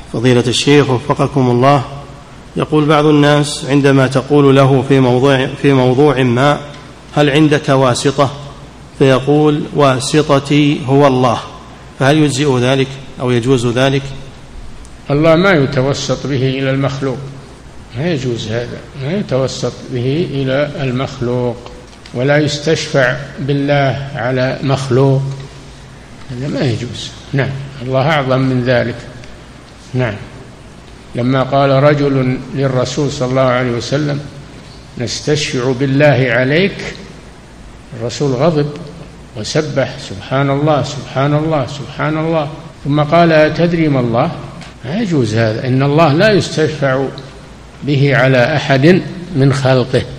فضيلة الشيخ وفقكم الله، يقول بعض الناس عندما تقول له في موضوع ما: هل عندك واسطة؟ فيقول: واسطتي هو الله، فهل يجزئ ذلك أو يجوز ذلك؟ الله ما يتوسط به إلى المخلوق، ما يجوز هذا، ما يتوسط به إلى المخلوق، ولا يستشفع بالله على مخلوق، هذا ما يجوز. نعم، الله أعظم من ذلك. نعم، لما قال رجل للرسول صلى الله عليه وسلم: نستشفع بالله عليك، الرسول غضب وسبح: سبحان الله سبحان الله سبحان الله، ثم قال: أتدري ما الله؟ ما يجوز هذا، إن الله لا يستشفع به على أحد من خلقه.